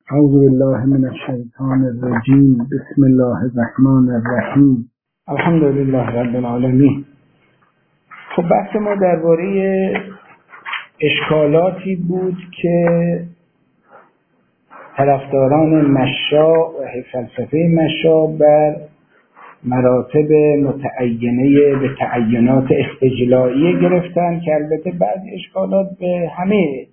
اعوذ بالله من الشیطان الرجیم. بسم الله الرحمن الرحیم. الحمد لله رب العالمین. خب بحث ما درباره اشکالاتی بود که طرفداران مشاء و فلسفه مشاء بر مراتب متعینه به تعینات استجلائیه گرفتن که البته بعضی اشکالات به همه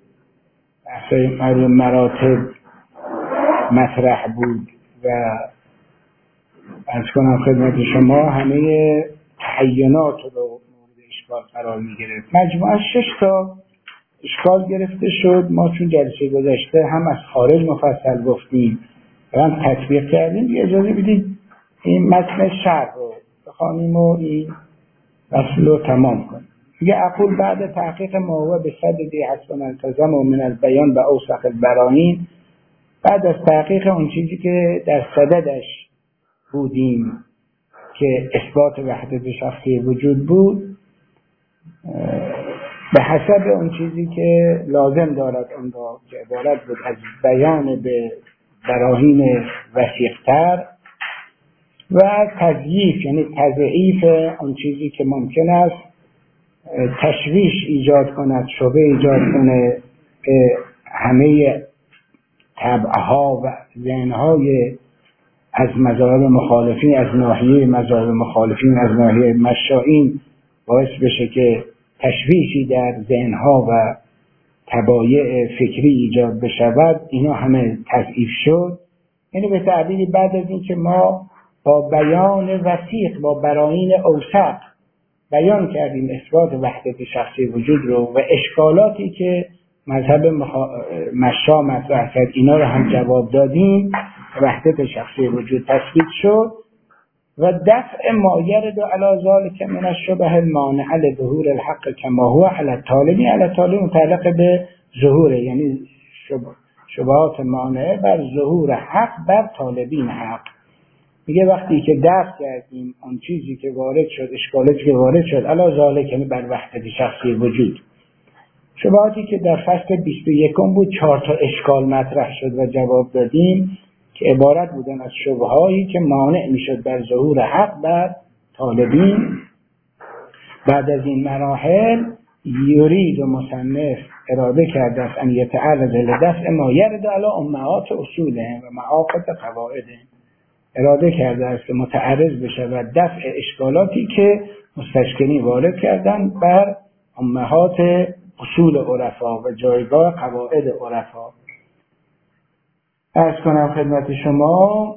مراتب مطرح بود و عرض کنم خدمت شما همه تعینات رو مورد اشکال قرار می گرفت. مجموعه 6 تا اشکال گرفته شد. ما چون جلسه گذشته هم از خارج مفصل گفتیم و هم تطبیق کردیم، اجازه بدید این متن شرح رو بخوانیم و این فصل رو تمام کنیم. میگه اقول بعد تحقیق ما هو به صددی حسب التزام و من البیان و اوسق البراهین، بعد از تحقیق اون چیزی که در صددش بودیم که اثبات وحدت شخصی وجود بود، به حسب اون چیزی که لازم دارد اون را که عبارت بود از بیان به براهین وثیق‌تر و تضعیف یعنی تضعیف اون چیزی که ممکن است تشویش ایجاد کند، شبه ایجاد کنه به همه طبعها و ذهنهای از مذاهب مخالفین، از ناحیه مذاهب مخالفین، از ناحیه مشائین باعث بشه که تشویشی در ذهنها و طبایع فکری ایجاد بشود. اینا همه تضعیف شد. یعنی به تعبیری بعد از این که ما با بیان وثیق، با براهین اوثق بیان کردیم اثبات وحدت شخصی وجود رو و اشکالاتی که مذهب مشاء مطرح کرد اینا رو هم جواب دادیم، وحدت شخصی وجود تثبیت شد و دفع ما یرد علی ذلک من الشبه المانع لظهور الحق کما هو علی الطالبی. علی الطالب متعلق به ظهور، یعنی شبهات مانع بر ظهور حق بر طالبین حق. میگه وقتی که دفع کردیم اون چیزی که وارد شد، اشکالاتی که وارد شد علی ذلک یعنی بر وحدت شخصی وجود، شبهاتی که در فصل 21 بود 4 تا اشکال مطرح شد و جواب دادیم که عبارت بودن از شبهایی که مانع میشد بر ظهور حق بر طالبین. بعد از این مراحل یرید و مصنف اراده کرده است ان یتعرض لدفع ما یرد علی امهات اصولهم و معاقد قواعدهم. اراده کرده است که متعرض بشه و دفع اشکالاتی که مستشکلین وارد کردن بر امهات اصول عرفا و جایگاه قواعد عرفا. عرض کنم خدمت شما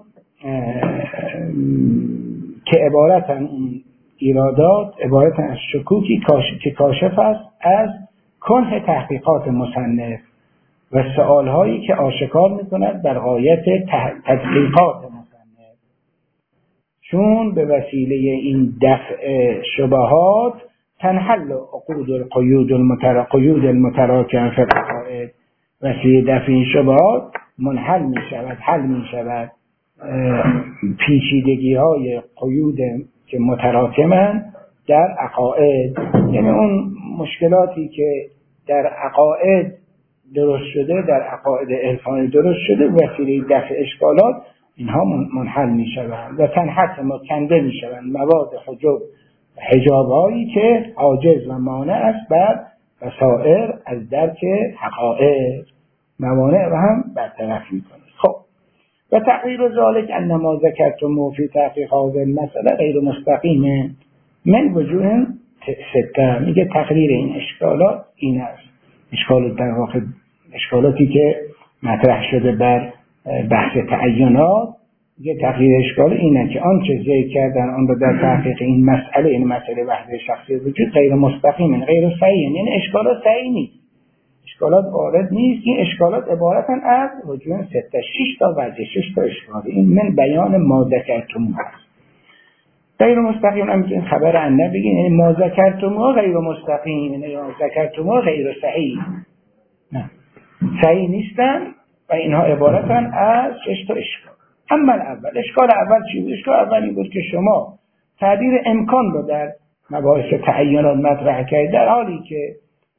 که عبارتن این ایرادات عبارتن از شکوکی که کاشف است از کنه تحقیقات مصنف و سؤالهایی که آشکار میکند در غایت تدقیقات مصنف، چون به وسیله این دفع شبهات تنحل عقود القیود المتراکم فی العقائد. وسیله دفع این شبهات منحل می شود، حل می شود پیچیدگی های قیود که متراکمن در عقاید. یعنی اون مشکلاتی که در عقاید درست شده، در عقاید عرفانی درست شده، وسیله دفع اشکالات اینها منحل می شوند و تنحت کنده می شوند مواد حجاب هایی که عاجز و مانع است بر بصائر از درک حقائق، موانع و هم برطرف میکنه. خب و تقریر ذالک ان ما ذکرتم فی تحقیق هذه المساله غیر مستقیم من وجوه 6. میگه تقریر این اشکالات این است. اشکالات در واقع اشکالاتی که مطرح شده بر بحث تعینات، یه تغییر اشکال اینه که آنچه ذکر کردن آن رو در تحقیق این مسئله، این مسئله وحدت شخصی وجود غیر مستقیم، غیر صحیح، یعنی اشکالات صحیح نیست، اشکالات وارد نیست. این اشکالات عبارتن از وجود 6 تا وجه، 6 تا اشکال. این من بیان ما ذکرتم هست. غیر مستقیم هم که خبر عنه بگین، یعنی ما ذکرتم غیر مستقیم، یعنی ما ذکرتم غیر صحیح، نه صحیح نیستن و اینها عبارتن از 6 تا اشکال. اما اول اشکال اول چی بود؟ اشکال اول این بود که شما تعبیر امکان رو در مباحث تعینات مطرح کردید، در حالی که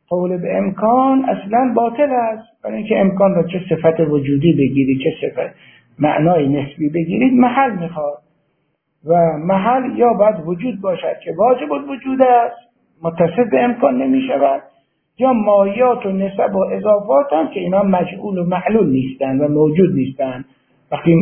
قول به امکان اصلا باطل است، برای اینکه امکان را چه صفت وجودی بگیرید چه صفت معنای نسبی بگیرید محل میخواد و محل یا باید وجود باشد که واجب الوجود است متصف به امکان نمیشود، یا مایات و نسب و اضافات هم که اینا مجعول و معلول نیستند و موجود نیستند، وقتی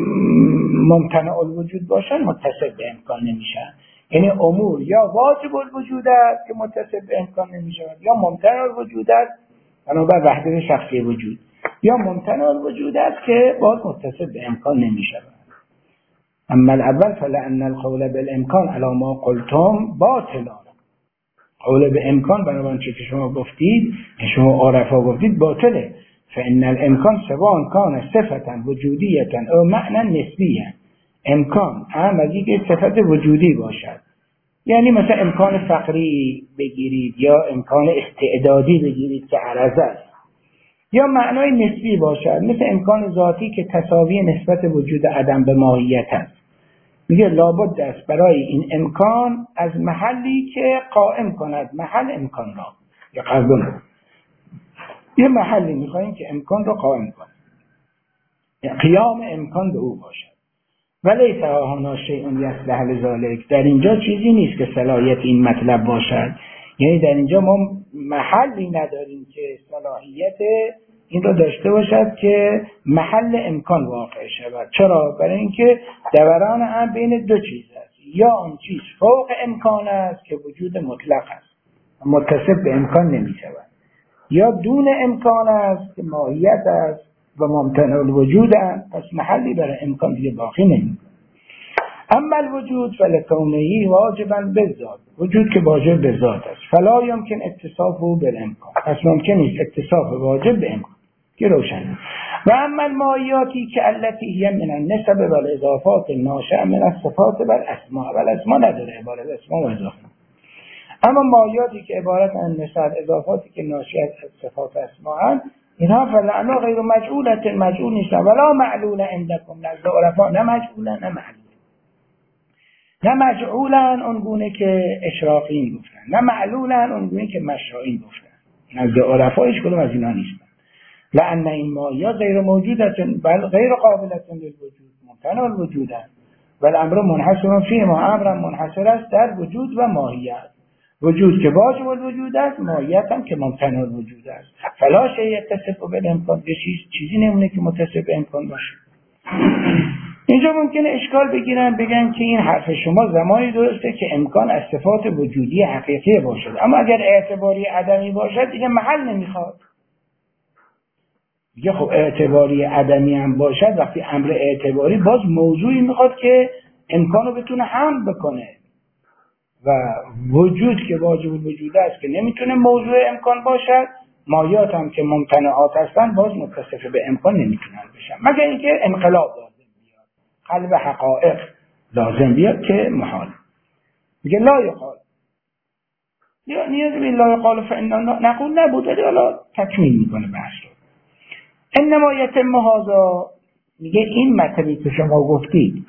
ممتنع الوجود باشن متصف به امکان نمیشن. یعنی امور یا واجب الوجود است که متصف به امکان نمیشود، یا ممتنع الوجود است بنابر وحدت شخصی وجود، یا ممتنع الوجود است که باز متصف به امکان نمیشود. اما الاول فلأن القول بالامکان علی ما قلتم باطل. قول به امکان بنابراین چه که شما گفتید، شما عرفا گفتید باطله. فإن الامکان سواء کان صفتا وجودیه او معنی نسبیه. امکان هم از اینکه صفت وجودی باشد، یعنی مثلا امکان فقری بگیرید یا امکان استعدادی بگیرید که عرض است، یا معنای نسبی باشد مثل امکان ذاتی که تساوی نسبت وجود عدم به ماهیت است. میگه لابد است برای این امکان از محلی که قائم کند محل امکان را، یا قبول یه محلی میخوایم که امکان را قائم کند، قیام امکان به او باشد. ولی تهانا شیء یصلح لذلک، در اینجا چیزی نیست که صلاحیت این مطلب باشد، یعنی در اینجا ما محلی نداریم که صلاحیت این رو داشته باشد که محل امکان واقع شود. چرا؟ برای اینکه دوران هم بین دو چیز است، یا آن چیز فوق امکان است که وجود مطلق است متصف به امکان نمی شود، یا دون امکان است که ماهیت است و ممتنع الوجود است، پس محلی برای امکان دیگه باقی نمی. اما الوجود فلکونه واجبا بالذات، وجود که واجب به ذات است، فلا یمکن اتصافه بالامکان، پس ممکن است اتصاف واجب به امکان که روشن. و اما المایاتی که التي هي من النسب والاضافات الناشئه من الصفات والاسماء، والاسماء نداره عبارت اسماء و اضافات، اما مایاتی که عبارت عن نسب اضافاتی که ناشئه از صفات اسماء، اینها فلعنا غیر مجعولت، مجعول نیستن، ولا معلول عندكم نزد عرفا، نه مجعولن نه معلول، نه مجعولن اونگونه که اشراقیین گفتن، نه معلولن اونگونه که مشرعین گفتن، نزد عرفا هیچ کدوم از اینا نیستن. لأن این مایات غیر موجودت بل غیر قابلت للوجود، ممتنع الوجود است و الامر منحصر فیه، ما امر منحصر است در وجود و ماهیت، وجود که واجب الوجود است، ماهیت هم که ممتنع الوجود است. فلا شیء یتصف بالامکان، چیزی نمونه که متصف به امکان باشه. اینجا ممکنه اشکال بگیرن بگن که این حرف شما زمانی درسته که امکان از صفات وجودی حقیقی باشد، اما اگر اعتباری عدمی باشد دیگه محل نمیخواد. دیگه خب اعتباری عدمی هم باشد، وقتی امر اعتباری باز موضوعی میخواد که امکانو بتونه حمل بکنه، و وجود که واجب الوجود است که نمیتونه موضوع امکان باشد، مایات هم که ممتنعات هستن باز متصف به امکان نمیتونن بشن، مگر اینکه انقلاب لازم بیاد، قلب حقائق لازم بیاد که محال. میگه لا یقال، یا نیاز به لا یقال فإننا نقول نبود، حالا تکمیل میکنه بحث رو. انما یتم هذا، میگه این مطلبی که شما گفتید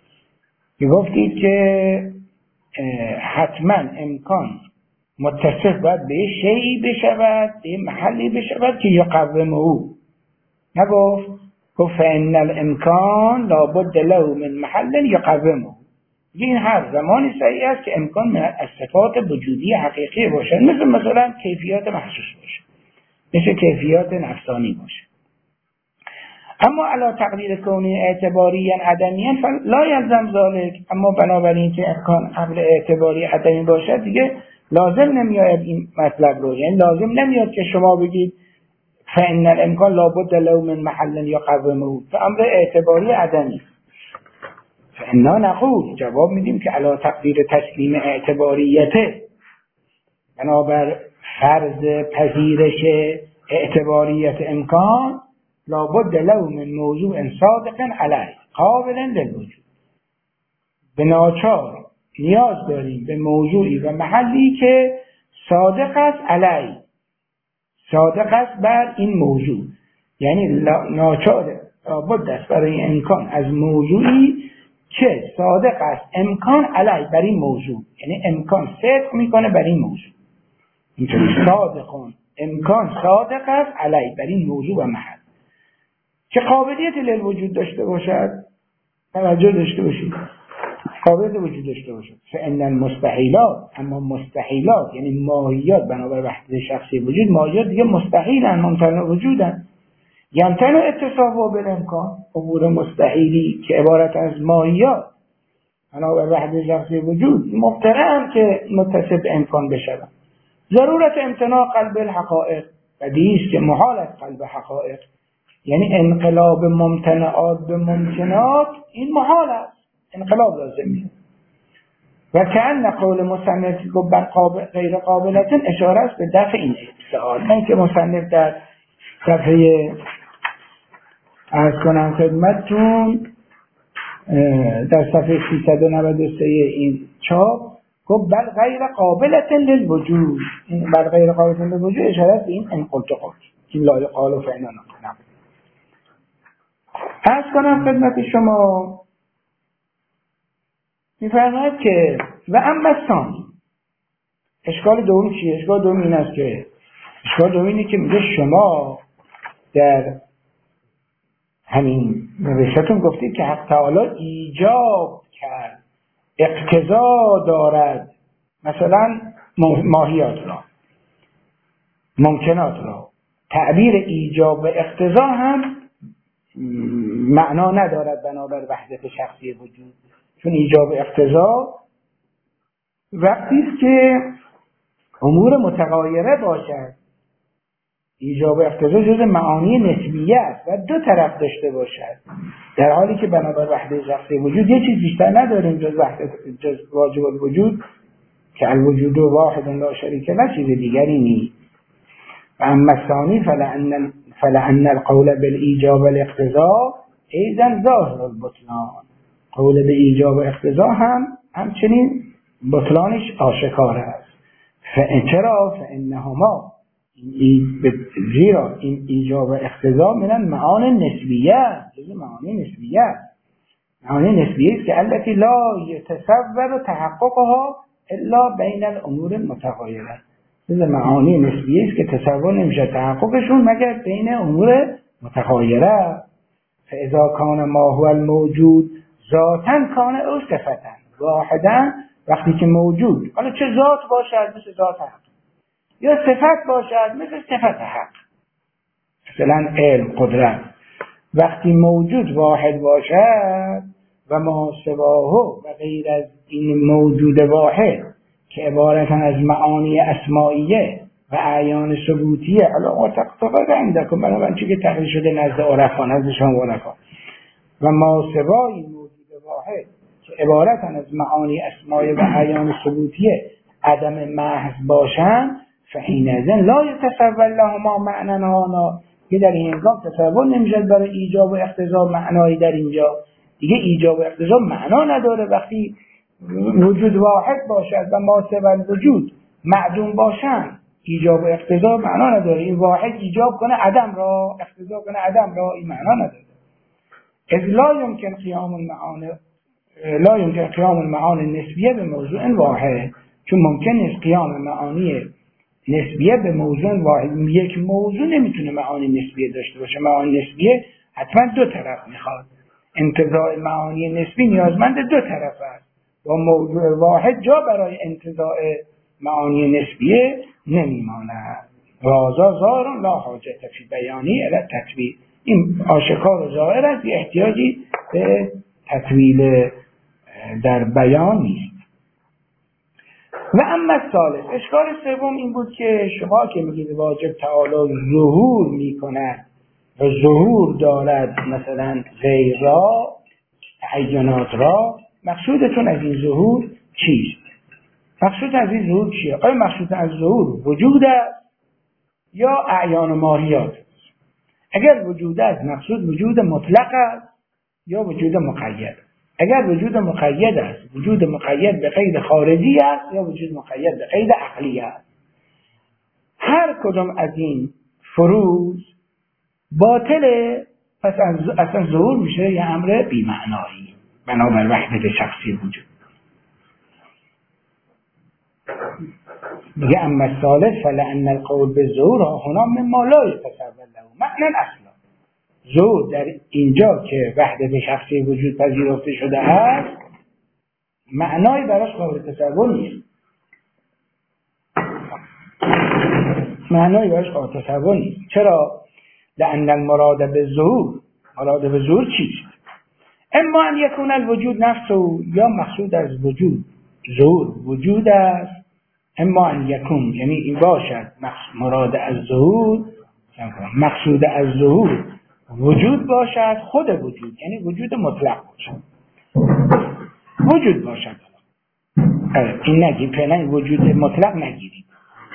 که حتما امکان متصف باید به شیئی بشود، به محلی بشود که یقوم او، نگفت گفت فإن الامکان لابد له من محل یقوم او. این هر زمانی صحیح است که امکان از صفات وجودی حقیقی باشه، مثلا کیفیات محسوس باشه، مثل کیفیات نفسانی باشه. اما علا تقدیر کونی اعتباری عدمی لا یلزم ذلك، اما بنابراین که امکان قبل اعتباری عدمی باشد دیگه لازم نمیاد این مطلب رو، یعنی لازم نمیاد که شما بگید فإن الامکان لابد له من محل یقومه، که امر اعتباری عدمی. فإنا نقول، جواب میدیم که علا تقدیر تسلیم اعتباریته، بنابر فرض پذیرش اعتباریت امکان، لابد له من موضوع صادق علیه قابل للوجود، به ناچار نیاز داریم به موضوعی و محلی که صادق است علیه، صادق است بر این موضوع، یعنی ناچار لابد است برای امکان از موضوعی که صادق است امکان علیه بر این موضوع، یعنی امکان صدق میکنه بر این موضوع. اینطوری صادقون امکان صادق است علی بر این موضوع و محل که قابلیت للوجود داشته باشد. توجه داشته باشید، قابلیت وجود داشته باشد. فان المستحیلات، اما مستحیلات یعنی ماهیات بنابر وحدت شخصی وجود، ماهیات دیگه مستحیلن، ممتنع وجودن. یمتنع اتصاف و بالامکان، امور مستحیلی که عبارت از ماهیات بنابر وحدت شخصی وجود مقترن که متصف به امکان بشوند. ضرورت امتناع قلب الحقائق، بدیهی است که محال است قلب حقائق، یعنی انقلاب ممتنعات به ممکنات این محال است، انقلاب لازمی. و کأن قول مصنف غیر قابلت اشاره است به دفع این ادعا. این که مصنف در صفحه عرض کنم خدمتتون در صفحه 393 این چاپ گفت بل غیر قابلت للوجود، این بل غیر قابلت للوجود اشاره است به این ان قلت قلت، این لا یقال فإننا نقول. عرض کنم خدمت شما می‌فرماید که و اما ثانی، اشکال دوم چیه؟ اشکال دوم این است که اینه که میگه شما در همین نوشتتون گفتید که حق تعالی ایجاب کرد، اقتضا دارد، مثلا ماهیات را، ممکنات را. تعبیر ایجاب و اقتضا هم معنا ندارد بنابر وحدت شخصی وجود، چون ایجاب و اقتضا وقتی است که امور متغایره باشد. ایجاب و اقتضا جز معانی نسبیه است و دو طرف داشته باشد، در حالی که بنابر وحدت شخصی وجود یه چیز بیشتر نداریم جز واجب الوجود که الوجود واحد لا شریک له، چیز دیگری نیست. و اما الثانی فلأن القول بالایجاب والاقتضاء ایضا ظاهر البطلان، قول به ایجاب و اقتضا هم همچنین بطلانش آشکار است. چرا؟ فانهما، زیرا این ایجاب و اقتضا من معانی نسبیه، معانی نسبیه، معانی نسبیه است که التي لا يتصور تحققها الا بین الامور المتغایره. معانی نسبیه است که تصور نمیشه تحققشون مگر بین امور متغایره. فاذا کان ما هو الموجود ذاتا کان او صفتا واحدا، وقتی که موجود حالا چه ذات باشد مثل ذات حق یا صفت باشد مثل صفت حق، مثلا علم، قدرت، وقتی موجود واحد باشد و ما سواه و غیر از این موجود واحد که عبارتن از معانی اسمائیه و اعیان ثبوتیه، حالا متقطبه عندکم بنابراین چی که تقریر شده نزد عرفا، نزد شما عرفا، و ما سوای موجود واحد که عبارتن از معانی اسمائیه و اعیان ثبوتیه عدم محض باشن، فحینئذ لا یتصور لهما معنی آنا، که در این هنگام تصور نمیشد برای ایجاب و اقتضا معنایی در اینجا. دیگه ایجاب و اقتضا معنا نداره وقتی وجود واحد باشد و ما سوای وجود معدوم باشن. ایجاب و اقتضا معنا نداره، این واحد ایجاب کنه عدم را، اقتضا کنه عدم را، این معنا نداره. اذ لا یمکن قیام المعانی نسبیه به موضوع واحد، چون ممکن نیست قیام معانی نسبیه به موضوع واحد. یک موضوع نمیتونه معانی نسبیه داشته باشه. معانی نسبیه حتما دو طرف میخواد. انتزاع معانی نسبی نیازمند دو طرف است. با موضوع واحد جا برای انتزاع معانی نسبیه نمیماند. رازا ظاهر لا حاجت فی بیانی الی تطویل، این آشکار و ظاهر است، احتیاجی به تطویل در بیان نیست. و اما الثالث، اشکال سوم این بود که شما که میگید واجب تعالی ظهور میکند و ظهور دارد مثلا غیر را، تعینات را، مقصودتون از این ظهور چیست؟ مقصود از این ظهور چیه؟ آیا مقصود از ظهور وجود است یا اعیان و ماهیات؟ اگر وجود است مقصود وجود مطلق است یا وجود مقید؟ اگر وجود مقید است، وجود مقید به قید خارجی است یا وجود مقید به قید عقلی است؟ هر کدام از این فروض باطله، پس اصلا ظهور میشه یه امر بی‌معنایی بنابر وحدت شخصی وجود. میگه اما الثالث فلان القول بالظهور هنا مما لا يتصور له معنی اصلا. ظهور در اینجا که وحدت شخصی وجود پذیرفته شده است معنای براش قابل تصور نیست. معنای براش قابل تصور نیست. چرا؟ لأن المراد بالظهور، مراد بالظهور چیست؟ اما ان یکون الوجود نفسه، یا مقصود از وجود ظهور وجود است. اما ان یکون یعنی این باشد مراد از ظهور، مقصود از ظهور وجود باشد، خود وجود یعنی وجود مطلق باشد، وجود باشد. این نگید فعلا وجود مطلق نگیرید.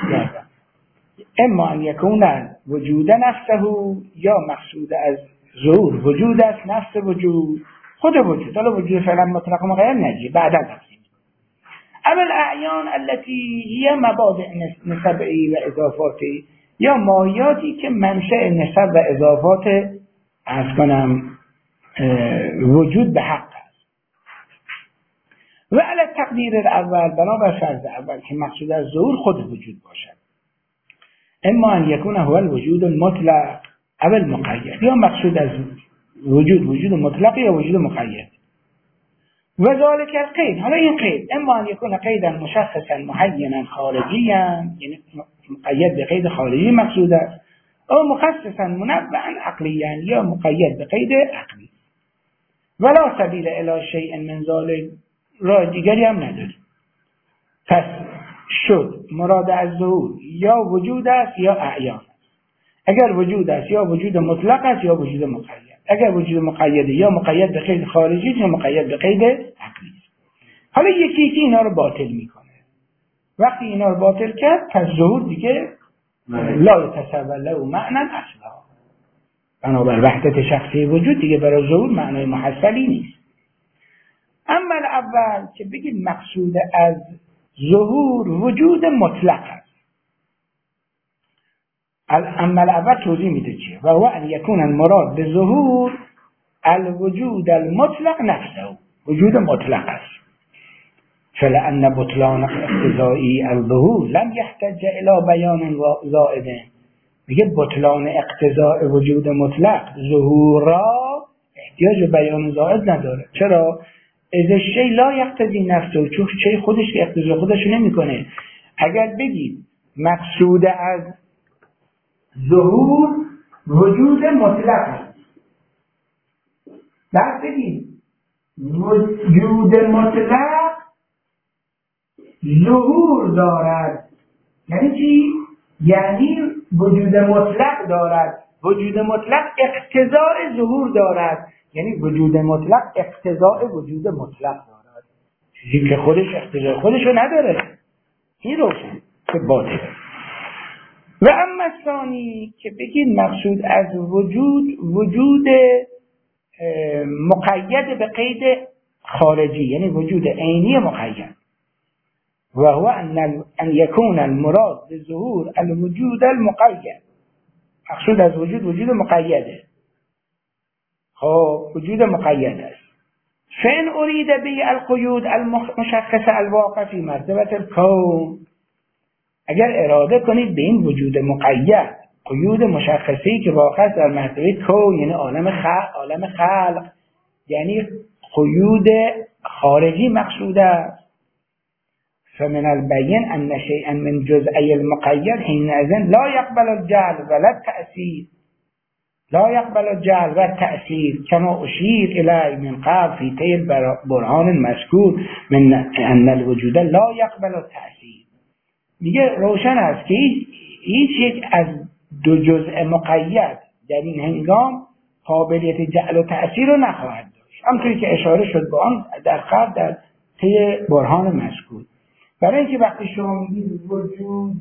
اما ان یکون وجود نفسه، یا مقصود از ظهور وجود است، نفس وجود، خود وجود. حالا وجود فعلا مطلق و مقید نگیرید، بعدا نگیرید. اما الاعیان التي هي مبادئ نسبی و اضافاتی، یا ماهیاتی که منشأ نسب و اضافات از کنم وجود به حق است. و علی تقدیر الاول، بنابر فرض اول که مقصود از ظهور خود وجود باشد. اما ان یکون هو الوجود المطلق او المقید، یا مقصود از وجود مطلق یا وجود مقید. و ذالک القید، حالا این قید اما ان یکون قیدا مشخصا معینا خارجیا، یعنی مقید به قید خارجی مقصود است، او مخصصا منوعا عقلیا، یا مقید به قید عقلی. ولا سبیل الی شیء من ذلک، راه دیگری هم نداره. پس شد مراد از ظهور یا وجود است یا اعیان است. اگر وجود است یا وجود مطلق است یا وجود مقید. اگر وجود مقید یا مقید به قید خارجی یا مقید به قید عقلی. حالا یکی یکی اینا رو باطل میکنه. وقتی اینا رو باطل کرد پس ظهور دیگه لا يتصور له معنی اصلا. بنابر وحدت شخصی وجود دیگه برای ظهور معنای محصلی نیست. اما اول که بگید مقصود از ظهور وجود مطلق است. اما اول توضیح میده چیه؟ و هو ان یکون المراد به ظهور الوجود المطلق نفسه، وجود مطلق است. فلأن بطلان اقتضایی الظهور لم يحتج الى بیان زائد. میگه بطلان اقتضاء وجود مطلق ظهور را احتیاج به بیان زائد نداره. چرا؟ از الشیء لا یقتضی نفسه، چون شیء خودش اقتضا خودش نمیکنه. اگر بگید مقصود از ظهور وجود مطلق است، بعد بگید وجود مطلق ظهور دارد، یعنی چی؟ یعنی وجود مطلق دارد، وجود مطلق اقتضاء ظهور دارد، یعنی وجود مطلق اقتضاء وجود مطلق دارد، چیزی که خودش اقتضاء خودشو نداره. این روشن که باطله. و اما ثانی که بگید مقصود از وجود مقید به قید خارجی، یعنی وجود عینی مقید. و هو ان یکون المراد به ظهور الوجود المقید، مقصود از وجود مقیده. خب وجود مقید است. فإن اريد به القيود المشخص الواقع في مرتبه الكون، اگر اراده کنید به این وجود مقید قیود مشخصی که واقع است در مرتبه کون، یعنی عالم خلق، یعنی قیود خارجی مقصود است. فمن البین ان شیئا من جزئی المقید حینئذ لا یقبل الجعل ولا التأثیر، لا يقبل الجعل والتأثير كما أشير إليه من قبل في طي البرهان المذكور من أن الوجود لا يقبل التأثير. میگه روشن است که هیچ یک از دو جزء مقید در این هنگام قابلیت جعل و تأثیر رو نخواهد داشت، همونطوری که اشاره شد به آن در قبل در طی برهان مذکور. برای اینکه وقتی شما میگید وجود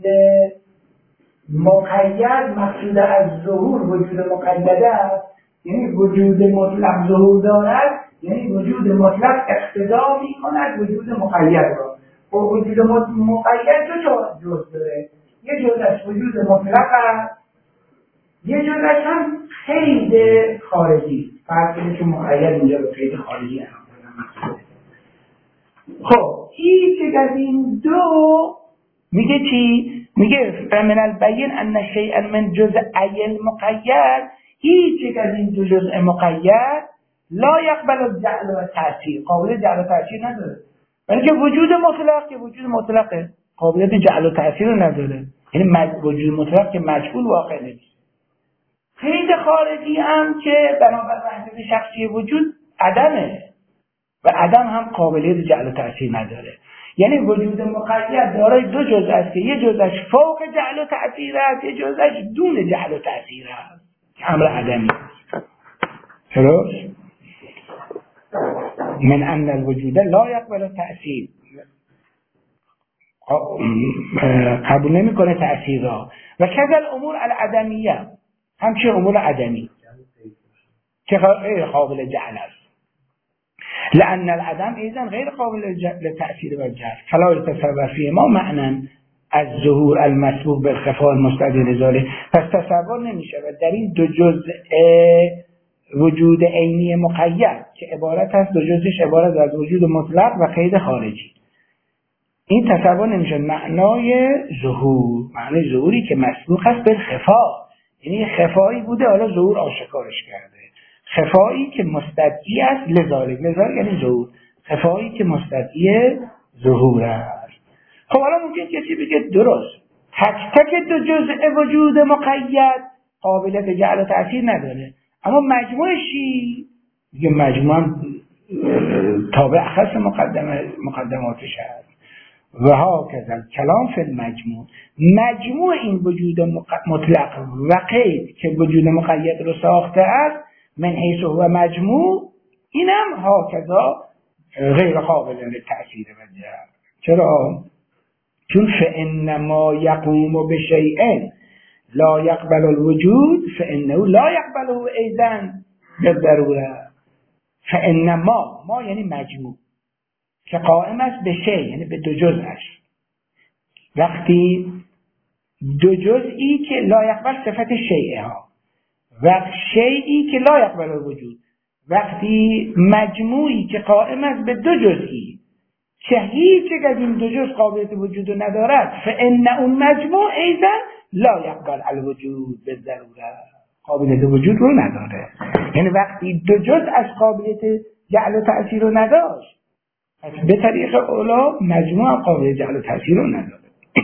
مقید مقصود از ظهور وجود مقیده است، یعنی وجود مطلق ظهور دارد، یعنی وجود مطلق اقتضا می‌کند وجود مقید را. و وجود مقید دو جزء داره، یه جزءش وجود مطلق است، یه جزءش هم قید خارجی. فرقش مقید اینجا به قید خارجی هست. خب هیچ از این دو میگه چی؟ میگه فمن البین ان شیئا من جزء المقید، هیچ یک از این دو جزء مقید لا یقبل الجعل و تأثیر، قابلیت جعل و تأثیر نداره. ولی که وجود مطلق که وجود مطلقه قابلیت جعل و تأثیر رو نداره، یعنی وجود مطلق که مجهول واقع نمیشه. قید خارجی هم که بنابر وحدت شخصی وجود عدمه و عدم هم قابلیت جعل و تأثیر نداره. یعنی وجود مقید دارای دو جزء است که یه جزءش فوق جعل و تأثیر است، یه جزءش دون جعل و تأثیر است که امر عدمی است. درست؟ من ان الوجود لا یقبل تأثیر، قبول نمیکنه تأثیر را. و کذا الامور العدمیه، همچه امور عدمی که غیر قابل جعل است. لأن العدم ایضا غیر قابل للتأثیر و جعل فلا يتصور فيه ما معنی از ظهور المسبوق بالخفاء المستدل لذلك. پس تصور نمیشه و در این دو جزء وجود عینی مقید که عبارت است، دو جزءش عبارت از وجود مطلق و قید خارجی، این تصور نمیشه معنای ظهور، معنای ظهوری که مسبوق است بالخفاء، یعنی خفایی بوده حالا ظهور آشکارش کرده، خفایی که مستدعی است لذالک یعنی ظهور، خفایی که مستدعی ظهور است. خب حالا ممکن کسی بگه درست تک تک دو جزء وجود مقید قابلیت جعل و تأثیر نداره، اما مجموعشی دیگه مجموع تابع خاص مقدماتش است. و ها کذا کلام فی المجموع، مجموع این وجود مطلق و قید که وجود مقید رو ساخته است من حیث هو مجموع، اینم ها کذا غیر قابل للتأثیر و جعل. چرا؟ چون فانما یقوم بشیء لا یقبل الوجود فانه لا یقبله ایضا بالضروره. فانما ما یعنی مجموع که قائم است به شیء یعنی به دو جزءش، وقتی دو جزئی که لا یقبل صفت شیء ها و شیئی که لا یقبل الوجود، وقتی مجموعی که قائم است به دو جزئی که هیچ یک از این دو جزء قابلیت وجود ندارد، فان اون مجموع ایضا لا یقبل الوجود بالضروره، قابلیت وجود رو نداره. یعنی وقتی دو جزء از قابلیت جعل و تأثیر رو نداشت، به طریق اولا مجموع قابلیت جعل و تأثیر رو نداره.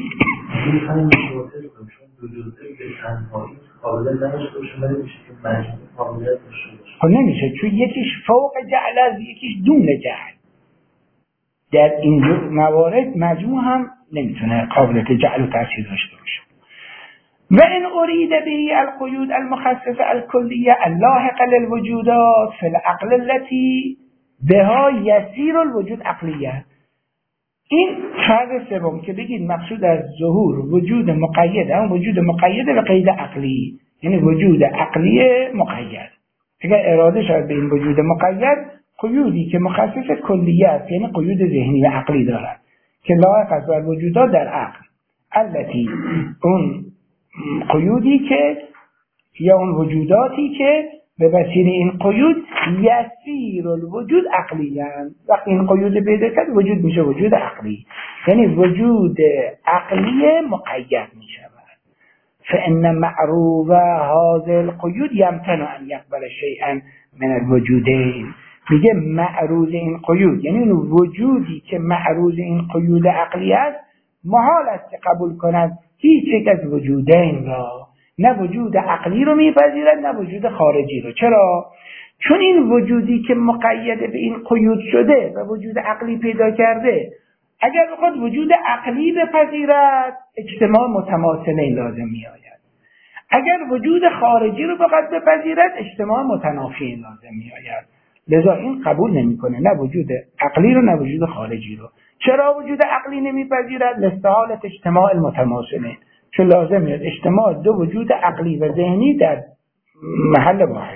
دو جزء به تنهایی قابلیت نداشته باشه ولی میشه که مجموع قابلیت داشته باشه. خب نمیشه، چون یکیش فوق جعل است یکیش دون جعل. در این موارد مجموع هم نمیتونه قابلیت جعل و تأثیر داشته باشه. و این ارید به القیود المخصصه الکلیه اللاحقه للوجودات فی العقل التي بها یسیر الوجود عقلیه. این فرض سوم که بگید مقصود از ظهور وجود مقید، اما وجود مقید به قید عقلی، یعنی وجود عقلی مقید. اگر اراده شد به این وجود مقید قیودی که مخصص کلیه است، یعنی قیود ذهنی و عقلی دارد که لایق است بر وجودات در عقل، التي اون قیودی که یا اون وجوداتی که به وسیله این قیود یسیر الوجود عقلیان. وقتی این قیود پیدا کرد وجود میشه وجود عقلی، یعنی وجود عقلی مقید میشه. فإن معروض هذه القیود یمتنع ان یقبل شیئا من الوجودین. میگه معروض این قیود یعنی اون وجودی که معروض این قیود عقلی است محال است که قبول کند هیچ یک از وجودین را، نه وجود عقلی رو میپذیرد نه وجود خارجی رو. چرا؟ چون این وجودی که مقید به این قیود شده و وجود عقلی پیدا کرده اگر بخواد وجود عقلی بپذیرد اجتماع متماثلین لازم میآید، اگر وجود خارجی رو بخواد بپذیرد اجتماع متنافیین لازم میآید. لذا این قبول نمیکنه نه وجود عقلی رو نه وجود خارجی رو. چرا وجود عقلی نمیپذیرد؟ لاستحالة اجتماع المتماثلین، چون لازم میاد اجتماع دو وجود عقلی و ذهنی در محل واحد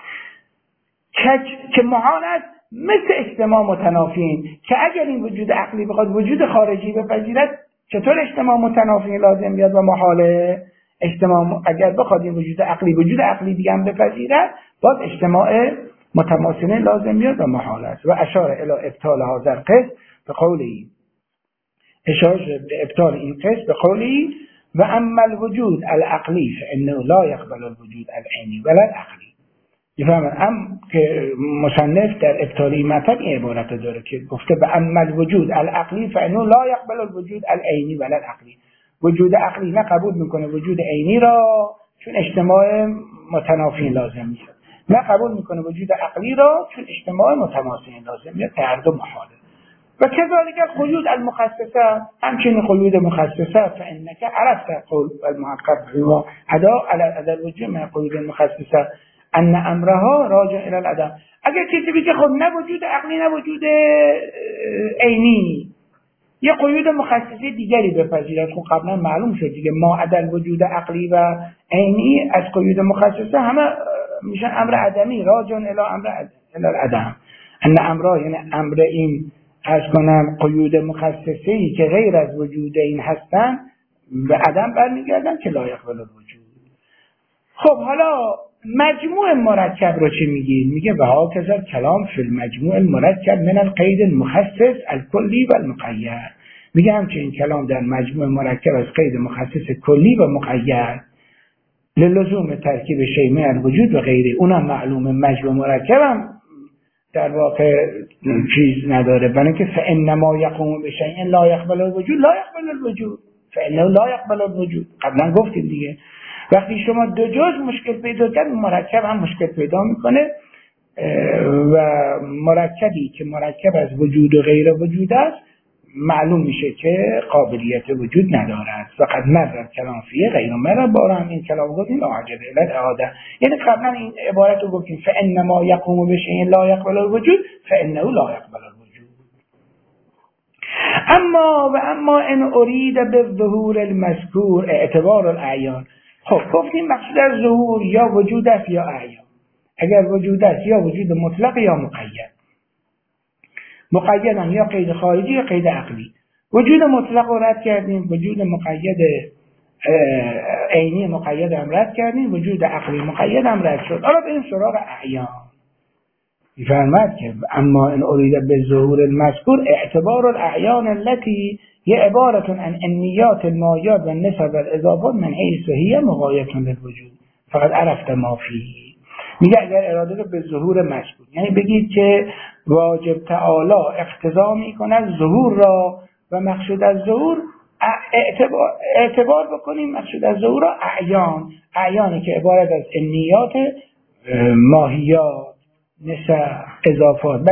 که محال است مثل اجتماع متنافیین که اگر این وجود عقلی بخواد وجود خارجی بپذیرد چطور اجتماع متنافیین لازم بیاد و محاله؟ اجتماع اگر بخواد این وجود عقلی دیگه هم بپذیرد باز اجتماع متماثلین لازم بیاد و محال است. و اشاره الی ابطال هذا القسم به قوله اشاره شده به ابطال این قسم به قولی و اما الوجود العقلی فانه لا يقبل الوجود العینی ولا العقلی. یفهمن که مصنف در ابطالی متن این عبارت داره که گفته به اما الوجود العقلی فانه لا يقبل الوجود العینی ولا العقلی. وجود عقلی نه قبول میکنه وجود عینی را چون اجتماع متنافی لازم میاد، نه قبول میکنه وجود عقلی را چون اجتماع متماثل لازم میاد، هر دو محاله. و كذلك القيود المخصصه، همچنین قیود مخصصه فانك عرفت قول المحقق هو اداء على الوجود من القيود المخصصه ان امرها راجع الى العدم. اگر کسی بگه خب نه وجود عقلی نه وجود عینی، یه قیود مخصصه دیگری بپذیرد، خب قبلا معلوم شد دیگه ما عدل وجود عقلی و عینی از قیود مخصصه همه میشن امر عدمی راجع الى امر الى العدم. ان امرها یعنی امر این از کنم قیود مخصصه‌ای که غیر از وجود این هستن به عدم برمیگردن که لا يقبل الوجود. خب حالا مجموع مرکب رو چی میگیم؟ میگه و هاکذا کلام فی المجموع المرکب من القید المخصص الکلی و المقید. میگه همچنین کلام در مجموع مرکب از قید مخصص کلی و مقید للزوم ترکیب شیء من الوجود و غیره. اونم معلومه مجموع مرکب هم در واقع چیز نداره، برای اینکه فانما یقوم بشیء لا يقبل الوجود لا يقبل الوجود فانه لا يقبل الوجود. قبلا گفتیم دیگه وقتی شما دو جزء مشکل پیدا کرد مرکب هم مشکل پیدا میکنه و مرکبی که مرکب از وجود و غیر وجود است معلوم میشه که قابلیت وجود ندارد. فقط مر کلام فیه غیر مر بارا هم این کلام گفتیم عاجز الی اعاده، یعنی قبلا این عبارت رو گفتیم فانما یقوم بشیء لا يقبل الوجود فانه لا يقبل الوجود. اما ان اريد بالظهور المذکور اعتبار الاعیان. خب گفتیم مقصود از ظهور یا وجود است یا اعیان. اگر وجود است یا وجود مطلق یا مقید. مقید هم یا قید خارجی یا قید عقلی. وجود مطلق رو رد کردیم، وجود مقید عینی مقید هم رد کردیم، وجود عقلی مقید هم رد شد. حالا بریم سراغ اعیان. می‌فرماید که اما ان اريد بالظهور المذکور اعتبار الاعیان التي هي عبارة عن النیات المایات و النسب و الاضافات من حیث هي مغایة للوجود فقط عرفت ما فيه. میگه اگر اراده رو به ظهور مذکور، یعنی بگید که واجب تعالی اقتضا میکند ظهور را و مقصود از ظهور اعتبار بکنیم مقصود از ظهور را اعیانی که عبارت از النیات ماهیات نسب اضافات.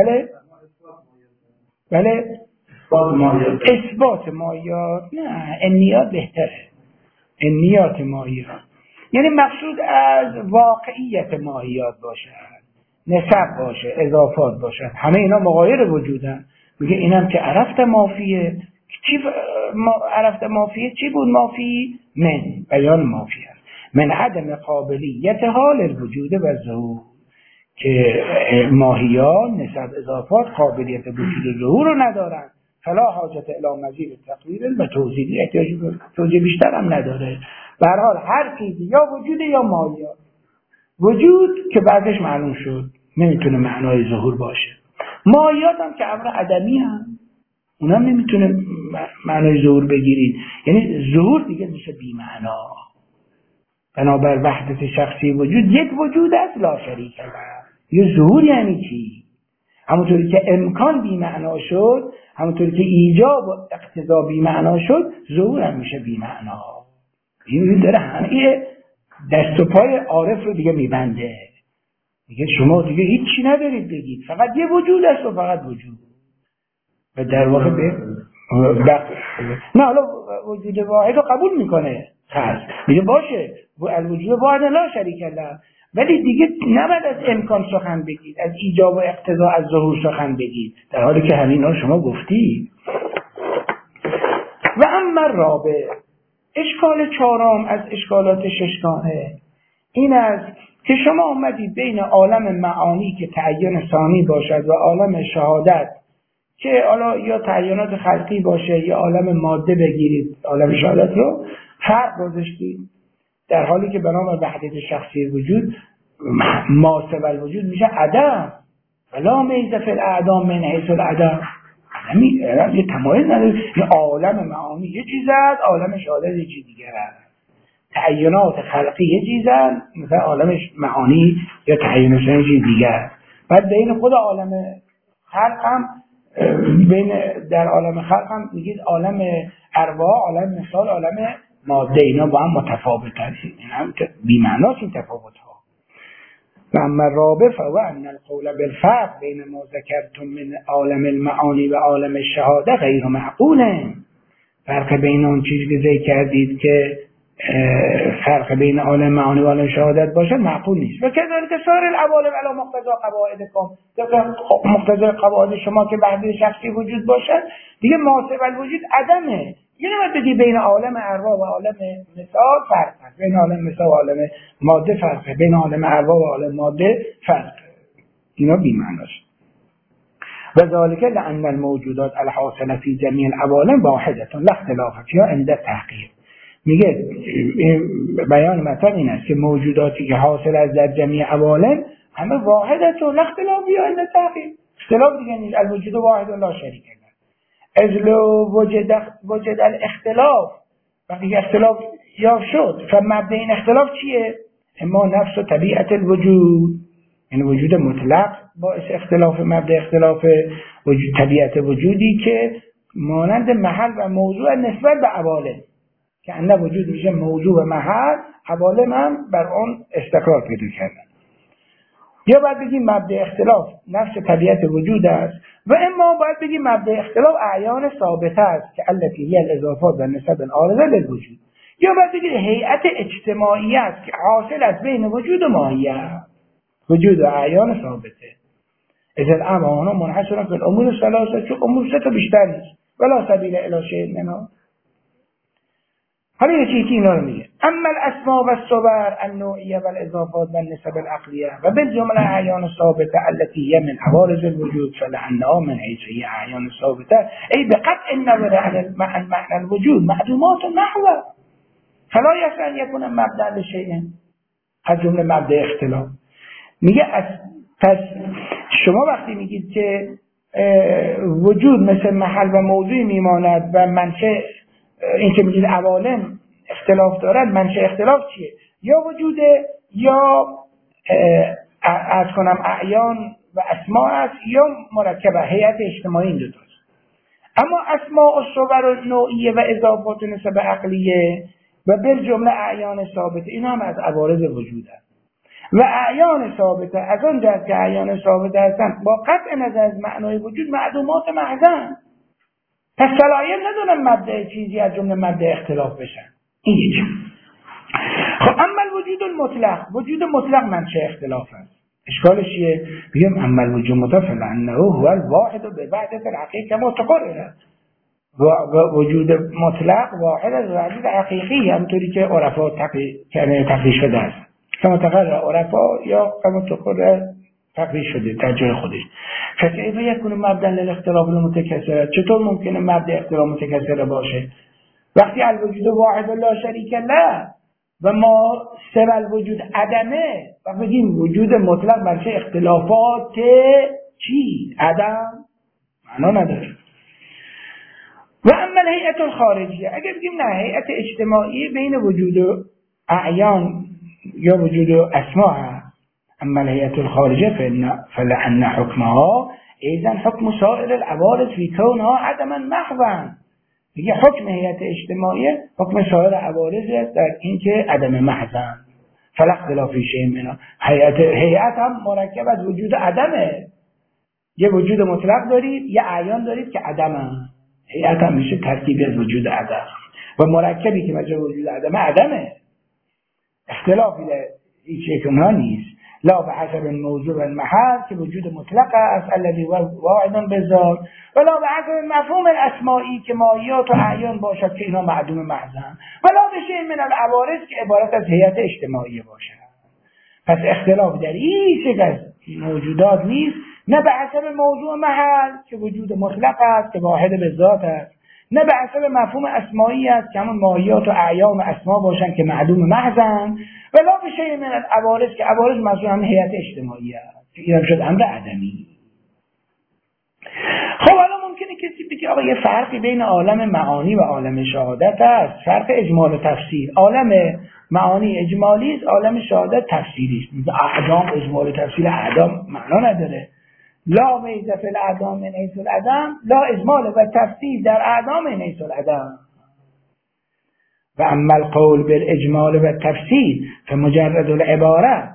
بله اثبات مایات، نه النیات بهتره، النیات مایات یعنی مقصود از واقعیت ماهیات باشد، نسب باشه، اضافات باشد، همه اینا مغایر وجودن. میگه اینم که عرفت مافیه. چی عرفت مافیه؟ چی بود مافی؟ من بیان مافیه من عدم قابلیت حال الوجود و ظهور، که ماهیات نسب اضافات قابلیت وجود و ظهور رو ندارن. فلا حاجت الی مزید تقریر و توضیحی، احتیاجی به توضیح بیشتر هم نداره. به هر حال هر چیزی یا وجود یا ماهیات. وجود که بعدش معلوم شد نمیتونه معنای ظهور باشه، ماهیات هم که امر عدمی هم اونم نمیتونه معنای ظهور بگیرید، یعنی ظهور دیگه میشه بی معنا. بنابر وحدت شخصی وجود یک وجود است لا شریک له. یه ظهور یعنی چی؟ همونطوری که امکان بی معنا شد، همونطوری که ایجاب و اقتضا بی معنا شد، ظهور هم میشه بی معنا. این داره همه دست و پای عارف رو دیگه میبنده. میگه شما دیگه هیچی ندارید بگید، فقط یه وجود است و فقط وجود. و در واقع نه حالا وجود واحد رو قبول میکنه، خاص میگه باشه الوجود واحد لا شریک له، ولی دیگه نباید از امکان سخن بگید، از ایجاب و اقتضا از ظهور سخن بگید، در حالی که همین ها شما گفتید. و اما رابع، اشکال چهارم از اشکالات ششگانه این است که شما اومدید بین عالم معانی که تعین ثانی باشد و عالم شهادت که حالا یا تعینات خلقی باشه یا عالم ماده بگیرید، عالم شهادت رو فرق گذاشتید، در حالی که بنابر وحدت شخصی وجود ما سوى الوجود میشه عدم. ولا میزه فی الاعدام من حیث العدم. یه تمایز نداره. یه عالم معانی یه چیز است، عالم شهادت یه چیز دیگه است. تعینات خلقی یه چیز است، مثلا عالم معانی یا تعینات یه چیز دیگه است. بعد بین خود عالم خلق هم در عالم خلق هم میگید عالم ارواح، عالم مثال، عالم ماده، اینا با هم متفاوت هست. این هم بی‌معناست این تفاوت ها. و اما الرابع فهو ان القول بالفرق بین ما ذکرتم من عالم المعانی و عالم الشهاده غیر معقول. فرق بین اون چیزی که ذکر کردید که فرق بین عالم معانی و عالم شهادت باشه معقول نیست. و کذالک سایر العوالم علی مقتضی قواعدکم، مقتضی قواعد شما که وحدت شخصی وجود باشد دیگه ماسب الوجود عدمه. یه نمید بگی بین عالم ارواح و عالم مثال فرق هست، بین عالم مثال و عالم ماده فرقه، بین عالم ارواح و عالم ماده فرقه. اینا بی‌معناست. و ذالک لأن الموجودات الحاصله فی جمیع العوالم واحده لا اختلاف فیها عند التحقیق. میگه بیان مطلب این است که موجوداتی که حاصل از در جمیع عوالم همه واحده لا اختلاف فیها عند التحقیق. اختلاف دیگه نیست. الوجود واحد لا شریک له. از لو وجد الاختلاف، وقتی اختلاف یا شد فمبدأ این اختلاف چیه؟ اما نفس و طبیعت الوجود، یعنی وجود مطلق باعث اختلاف، مبدأ اختلاف وجود طبیعت وجودی که مانند محل و موضوع نسبت به عوالم، که انده وجود میشه موضوع و محل، عوالم هم بر آن استقرار پیدا کردن. یا باید بگیم مبدأ اختلاف نفس طبیعت وجود است، و اما باید بگیم مبدأ اختلاف اعیان ثابته است که التي هی الاضافات و نسب العارضه للوجود. یا باید بگیم هیئت اجتماعی است که حاصل از بین وجود و ماهیت، وجود و اعیان ثابته. اذا الامر منحصر فی الامور الثلاثه، چون امور سه تا بیشتر نیست، ولا سبیل الی شیء منها. حالا یه چیزی اینا رو میگه اما الاسماء و الصور النوعیه و الاضافات و النسب العقلیه و بالجمله اعیان ثابته التي هي من عوارض الوجود فلانها من حيث هي اعیان ثابته ای بقطع النظر عن معنى الوجود معلومات نحوه فلا يصح ان يكون مبدا لشيء، از جمله مبدا اختلاف. میگه پس شما وقتی میگید که وجود مثل محل و موضوع میماند و منشأ این که میگید عوالم اختلاف دارد، منشأ اختلاف چیه؟ یا وجوده یا از کنم اعیان و اسماء است، یا مرکبه هیئت اجتماعی. این دو تاست. اما اسماء و صور نوعیه و اضافات نسب عقلیه و بالجمله اعیان ثابته، اینا هم از عوارض وجود است. و اعیان ثابته از آن جهت که اعیان ثابته هستند با قطع نظر از معنای وجود معدومات محضن، پس صلاحیت ندارن مبدأ چیزی از جمله مبدأ اختلاف بشن. این یکی. خب اما الوجود المطلق، وجود مطلق منشأ اختلاف است. اشکالش چیه؟ بگیم اما الوجود المطلق فلانه هو الواحد بوحدة الحقیقه کما تقرر. وجود مطلق واحد از وحدت حقیقی، همونطوری که عرفا تقریر شده است. کما تقرر عرفا یا کما تقرر تقریر شده در جای خودش. فکیف یکون مبدأ للاختلاف المتکثر، چطور ممکنه مبدأ اختلاف متکثر باشه وقتی الوجود واحد لا شریک له و ما سوى الوجود عدمه و بگیم وجود مطلق منشأ اختلافات چی؟ عدم معنا نداره. و اما الهیئت الخارجیه، اگر بگیم نه هیئت اجتماعی بین وجود اعیان یا وجود اسماء، اما الهیئت الخارجیه فلأن حکمها ایضا حکم سائر العوارض فی کونها عدما محضا. میگه حکم هیئت اجتماعی حکم سایر عوارض است در اینکه عدم محضن، فلا اختلاف فی شیء منها. هیئت هم مرکب از وجود عدمه، یه وجود مطلق دارید یه اعیان دارید که عدمه، هیئت هم میشه ترکیبی از وجود عدم و مرکبی که مجرد وجود عدمه. اختلافی در هیچ یک اونها نیست. لا به حسب الموضوع و المحل که وجود مطلق است الذي واحد بالذات، ولا به حسب مفهوم الاسمائی که ماهیات و اعیان باشد که اینا معدوم محضن، ولا به شیء من العوارض که عبارت از هیئت اجتماعی باشد. پس اختلاف در هیچ یک از موجودات نیست، نه به حسب موضوع محل که وجود مطلق است که واحد بالذات است، نه به حسب مفهوم اسمائی است که همون ماهیات و اعیان و اسما باشن که معدوم محضن، ولا به شیء من العوارض که عوارض مظهور هم هیئت اجتماعی است که اینم شد امر عدمی. خب حالا ممکنه ممکنه کسی بگه آقا یه فرقی بین عالم معانی و عالم شهادت هست، فرق اجمال و تفسیر. عالم معانی اجمالی است، عالم شهادت تفسیری است. میگه اعدام اجمال و تفسیر اعدام معنا نداره. لا میز فی الاعدام من حیث العدم، لا اجمال و تفسیر در اعدام من حیث العدم. و اما القول بالاجمال و تفسیر فمجرد العباره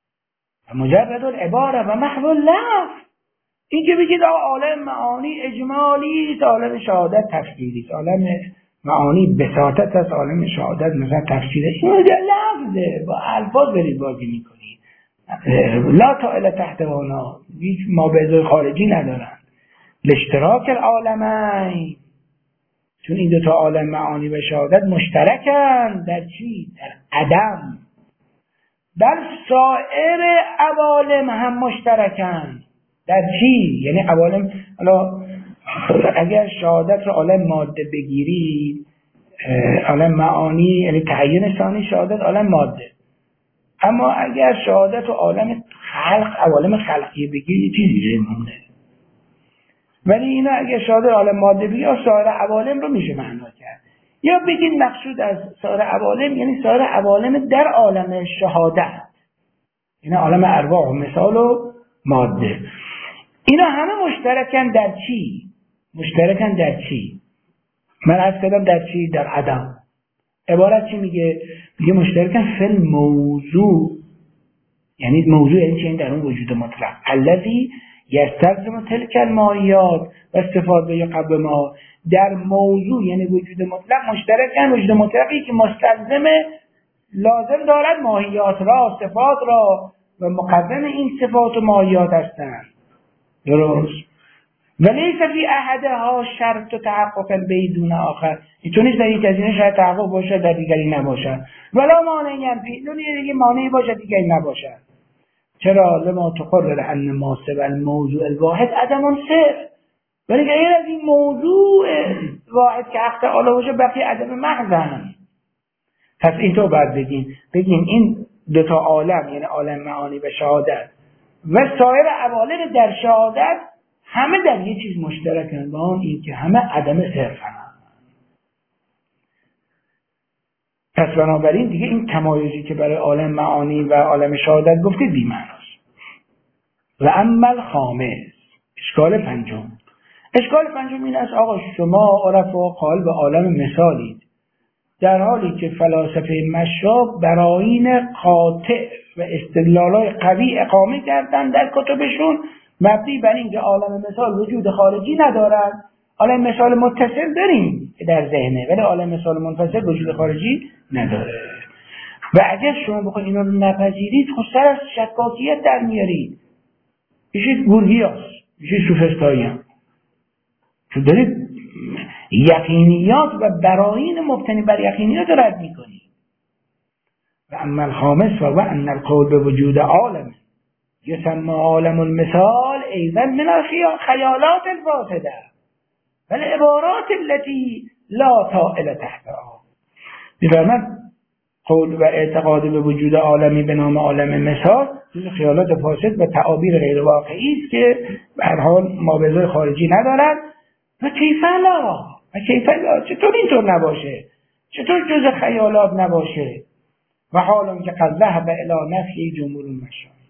و محو اللفظ. این که بگید عالم معانی اجمالی، عالم شهادت تفسیری، عالم معانی بساطت است، عالم شهادت مثلا تفسیره، این لفظه، با الفاظ برید بازی میکنید. لا طائل تحت وانا، هیچ مابعضای خارجی ندارن. لاشتراک العالمین، چون این دو تا عالم معانی و شهادت مشترکن در چی؟ در عدم. در سایر عوالم هم مشترکن. در چی؟ یعنی عوالم، اگر شهادت رو عالم ماده بگیرید، عالم معانی یعنی تعیین ثانی شهادت عالم ماده، اما اگر شهادت رو عالم خلق، عوالم خلقی بگیرید چیزی مونه. ولی اینا اگر شهادت عالم ماده بگیرید یا سایر عوالم رو میشه معنا کرد. یا بگید مقصود از سایر عوالم یعنی سایر عوالم در عالم شهادت، این عالم ارواح و مثال و ماده، اینا همه مشترکن در چی؟ مشترکن در چی؟ من عرض کردم در چی؟ در عدم. عبارت چی میگه؟ میگه مشترکن فی الموضوع، یعنی موضوع یعنی چی؟ در اون وجود مطلق الذی یستلزم تلک الماهیات و استفاده قبل ما. در موضوع یعنی وجود مطلق مشترکن، وجود مطلقی که مستلزم لازم دارد ماهیات را، صفات را و مقدم این صفات و ماهیات هستند. درست؟ ولی فی احدها شرط و تحقق بدون آخر، اینطور نیست در یک از این شرط تحقق باشه در دیگری نباشد. ولا مانعی فی، دیگه مانعی باشه دیگری نباشد. چرا؟ لما تقرر ان ما سوى الموضوع الواحد عدم صفر، ولی غیر از این موضوع واحد که حق تعالی باشه بقیه عدم محضن. پس اینطور باید بگیم این دو تا عالم یعنی عالم معانی و شهادت و سایر عوالم در شهادت همه در یه چیز مشترکن، با اون این که همه عدم صرف هم. پس بنابراین دیگه این تمایزی که برای عالم معانی و عالم شهادت گفتید بی معناست. و اما الخامس، اشکال پنجم این است آقا شما عرفا قائل به عالم مثالید، در حالی که فلاسفه مشرق براهین قاطع و استدلالای قوی اقامه کردن در کتبشون مبنی بر اینکه عالم مثال وجود خارجی ندارد. عالم مثال متصل داریم در ذهنه، ولی عالم مثال منفصل وجود خارجی نداره. و اگر شما بخواید اینا رو نپذیرید خود سر از شکاکیت در میارید، میشید گورگیاس، میشید سوفسطایی هم، چون دارید یقینیات و براهین مبتنی بر یقینیات رد میکنید. و اما الخامس و ان القول به وجود عالم یسمى عالم المثال ایضا من الخیالات الفاسده و العبارات التي لا طائل تحتها. می‌فرماید قول و اعتقاد به وجود عالمی به نام عالم مثال جز خیالات فاسد و تعابیر غیر واقعی است که به هر حال مابعضای خارجی ندارد. و کیف لا، چطور اینطور نباشه؟ چطور جز خیالات نباشه؟ و حالا که قد ذهب الی نفی جمهور المشایخ،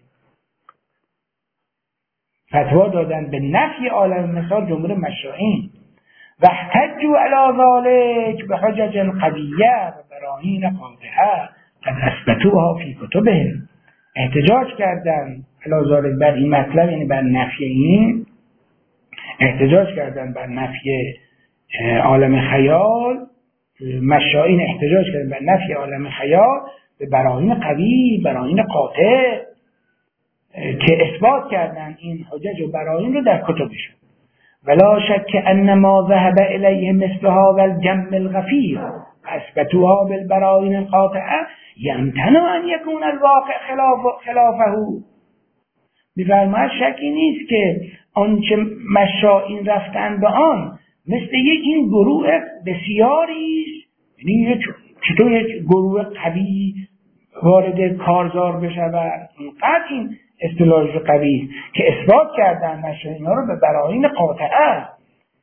فتوا دادن به نفی عالم مثال جمهور مشایخ و احتجوا علی ذلک بحجج قویه و براهین قاطعه قد اثبتوها فی کتبهم. احتجاج کردن علی ذلک بر این مطلب، یعنی بر نفی این، احتجاج کردن بر نفی عالم خیال. مشایخ احتجاج کردن بر نفی عالم خیال به براهین قوی، براهین قاطع که اثبات کردن این حجج و براهین رو در کتبشون. ولا شک ان ما ذهب الیه مثل هذا الجم الغفیر اثبتوها بالبراهین القاطعه یمتنع ان یکون الواقع خلافه. می‌فرماید شکی نیست که آنچه مشایخ رفتن به آن مثل این گروه بسیاری است، یعنی چطور یک گروه قوی وارد کارزار بشود، اینقدر این اصطلاح قوی که اثبات کردن مشایخ اینا رو به براهین قاطعه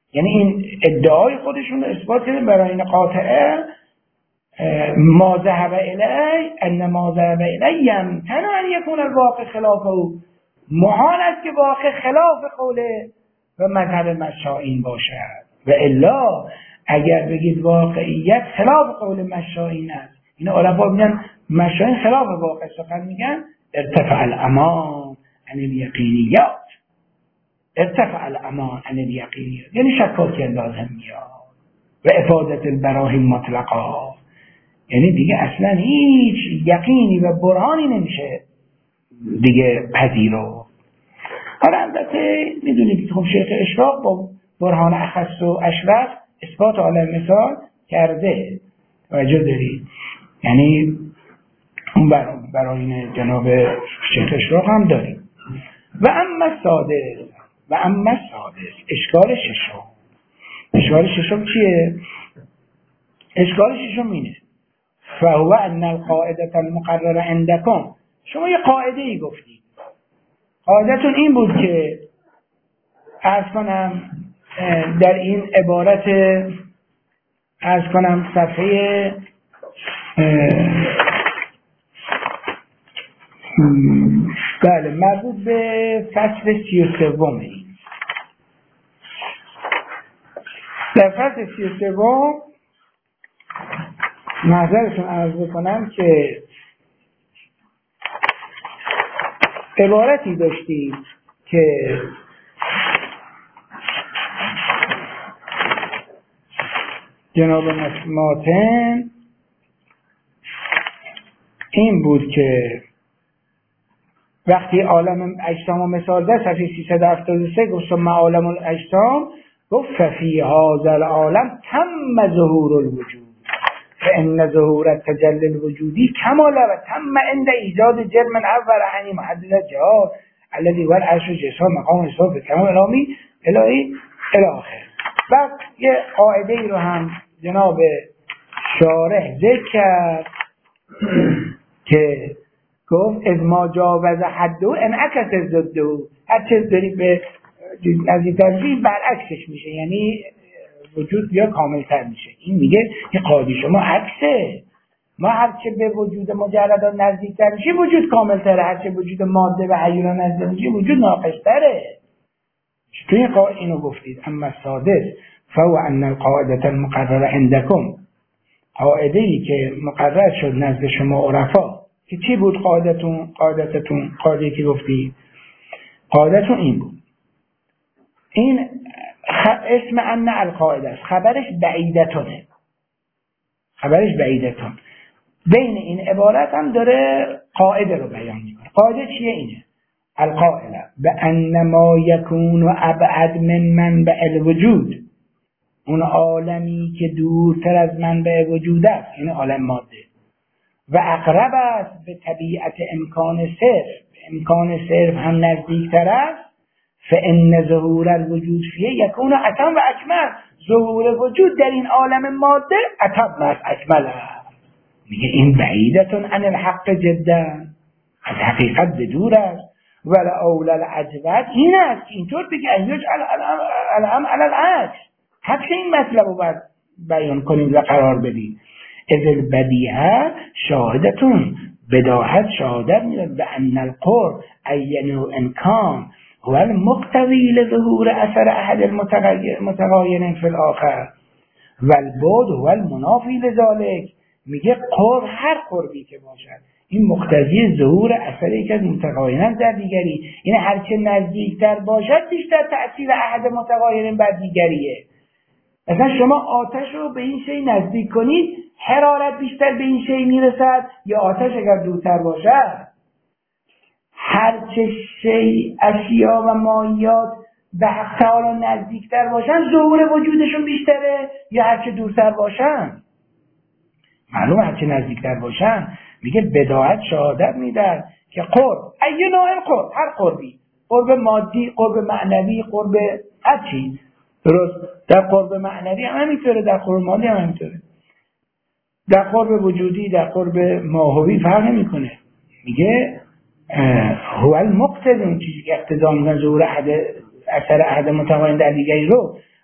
یعنی این ادعای خودشون رو اثبات کردن برای این قاطعه ما ذهب الی ان ما ذهب الی یمتنع ان یکون الواقع خلافه، محال است که واقع خلاف قول و مذهب مشائین باشد، و الا اگر بگید واقعیت خلاف قول مشائین است، این عرفا میگن مشائین خلاف واقع سخن میگن، ارتفع الامان عن الیقینیات، ارتفع الامان عن الیقینیات، یعنی شکاکی لازم میاد و افادت البراهین مطلقا، یعنی دیگه اصلا هیچ یقینی و برهانی نمیشه دیگه پذیرو. حالا البته میدونید خب شیخ اشراق با برهان اخص و اشرف اثبات عالم مثال کرده، توجه دارید، یعنی اون برای جناب شیخ اشراق هم داریم. و اما سادس اشکال ششم چیه؟ اشکال ششم اینه فهو ان القاعده المقرره عندكم، شما یه قاعده ای گفتید، قاعدتون این بود که عرض کنم در این عبارت عرض کنم صفحه بله مربوط به فصل 33 این، در فصل 33 نظرشون عرض بکنم که عبارتی داشتید که جناب ماتن این بود که وقتی عالم اجسام و مثال ده صفحه 373 گفت ثم عالم الاجسام گفت ففی هذا العالم تم ظهور الوجود فان ظهور التجلی الوجودی کمال و تم عند ایجاد جرم اول عنی محدد جهاد الذي هو العرش جسم مقام حساب کمال الهی الاخر. بعد یه قاعده ای رو هم جناب شارح ذکر کرد که گفت از ما جاوز حدو انعکس ضده، هر چیز دارید به نزدیکتر میشه برعکسش میشه، یعنی وجود یا کاملتر میشه. این میگه که قاعده شما عکسه، ما هرچه به وجود مجرد نزدیکتر میشه وجود کاملتره، هرچه وجود ماده و حیوان نزدیک میشه وجود ناقصتره. توی این قاعده اینو گفتید. اما سادس فهو ان القاعده المقرره عندكم، قاعده ای که مقرر شد نزد شما عرفا که چی بود؟ قاعدتون قاعده که گفتی قاعدتون این بود، این اسم ان القاعده است، خبرش بعیدتونه، بین این عبارت هم داره قاعده رو بیان میکنه. قاعده چیه؟ اینه القائله بان ما یکون ابعد من منبع الوجود، اون عالمی که دورتر از منبع وجود است، این عالم ماده، و اقرب است به طبیعت امکان صرف هم نزدیکتر است، فان ظهور الوجود فیه یکون اتم و اکمل، ظهور وجود در این عالم ماده اتم و اکمل است. میگه این بعیدتون عن الحق جدا، از حقیقت دور است. ولا اول العجبت این است که اینطور بگه ایوج الام علی العکس، حق این مطلب رو باید بیان کنید و قرار بدید. از البدیهه شاهدتون، بداهت شهادت میداد به ان القرب این و امکان هو المقتضی لظهور اثر احد المتغیرین فی الاخر و البعد هو المنافی لذالک. میگه قرب، هر قربی که باشد این مقتضی ظهور اثر یک از متغیرین در دیگری، این هرچه نزدیکتر باشد بیشتر تأثیر احد متغیرین بر دیگریه. مثلا شما آتش رو به این شی نزدیک کنید حرارت بیشتر به این شی میرسد یا آتش اگر دورتر باشد؟ هرچه شی اشیا و مایات به حق تعالی نزدیکتر باشن ظهور وجودشون بیشتره یا هرچه دورتر باشن؟ معلومه هرچه نزدیکتر باشن. میگه بداعت شهادت میدن که قرب ای نوع قرب، هر قربی، قرب مادی، قرب معنوی، قرب هر چی، درست؟ در قرب معنوی هم همینطوره، در قرب مادی هم همینطوره، در قرب وجودی، در قرب ماهوی فرق نمیکنه. میگه هو المقتضی، اون چیزی که اقتضا میکنه ظهور اثر احد متغیر در دیگری رو،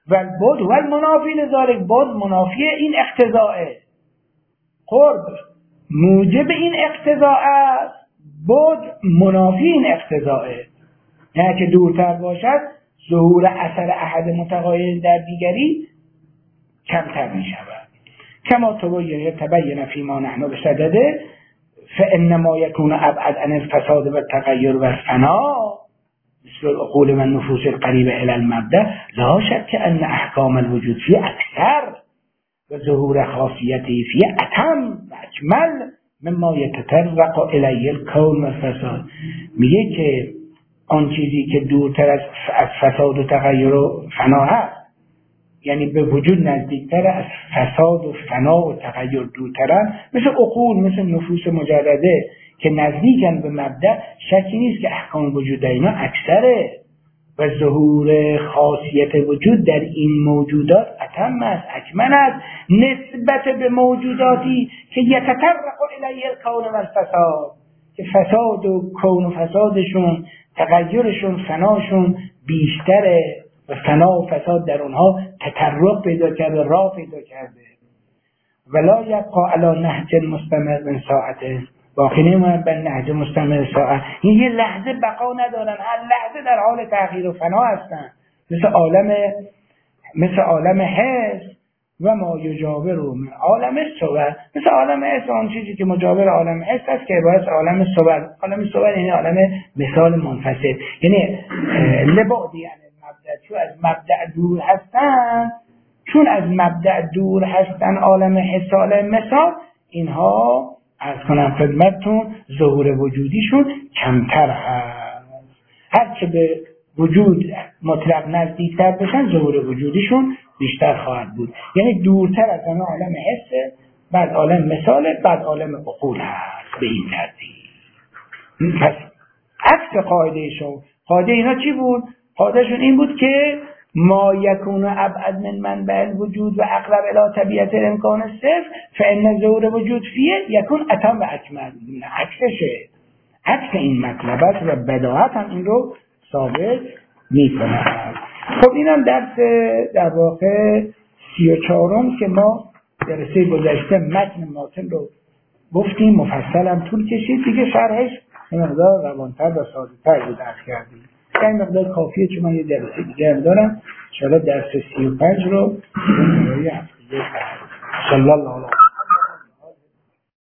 و البعد و المنافی لذالک، بعد منافی این اقتضاءه، قرب موجب این اقتضاء است، بعد منافی این اقتضاءه. یعنی که دورتر باشد ظهور اثر احد متغایر در دیگری کمتر می شود. کما تبین فیما نحن بصدده فانما یکون ابعد عن الفساد و التغیر و الفنا مثل العقول و النفوس القریبه الی المبدأ لا شک ان احکام الوجود فی اکثر و ظهور خاصیتی فی اتم و اجمل مما یتطرق الی الکون و الفساد. میگه که آن چیزی که دورتر از فساد و تغیر و فنا هست، یعنی به وجود نزدیکتر از فساد و فنا و تغیر دورترن، مثل عقول، مثل نفوس مجرده که نزدیکن به مبدأ، شکی نیست که احکام وجود در اینا اکثره و ظهور خاصیت وجود در این موجودات اتم است، اکمل است نسبت به موجوداتی که یتطرق الی الکون و الفساد، که فساد و کون و فسادشون، تغییرشون، فناشون بیشتره و فنا و فساد در اونها تطرق پیدا کرده، راه پیدا کرده. ولا یبقى علی نهج مستمر من ساعته، باقی نمیمونن به نهج مستمر ساعت، این یه لحظه بقا ندارن، هر لحظه در حال تغییر و فنا هستن، مثل عالم حس و ما یجاور من عالم صور، مثل عالم حس، آن چیزی که مجاور عالم حس است که باعث عالم صور. عالم صور یعنی عالم مثال منفصل، یعنی لبعدی، یعنی مبدأ، چون از مبدأ دور هستن عالم حس، عالم مثال، اینها از کنم خدمتتون ظهور وجودیشون کمتر هست. هر چه به وجود مطلق نزدیکتر بشن ظهور وجودیشون بیشتر خواهد بود. یعنی دورتر از آن عالم حسه، بعد عالم مثاله، بعد عالم عقول هست، به این ترتیب. پس عکس قاعده شما، قاعده اینا چی بود؟ قاعدهشون این بود که ما یکون ابعد من منبع الوجود و اقرب الی طبیعت الامکان الصفر فان ظهور وجود فیه یکون اتم و اکمل. عکسشه، عکس این مطلب است و بداهت هم این رو ثابت می‌کند. خب اینم درس در واقع 34م که ما درس گذشته متن ماتن رو گفتیم، مفصل هم طول کشید، دیگه شرحش مقدار روانتر و ساده‌تر بود عرض کردیم. این مقدار کافیه، چون من یه درس دیگه هم دارم. ان شاءالله درس 35 رو برای هفته صلی الله علیه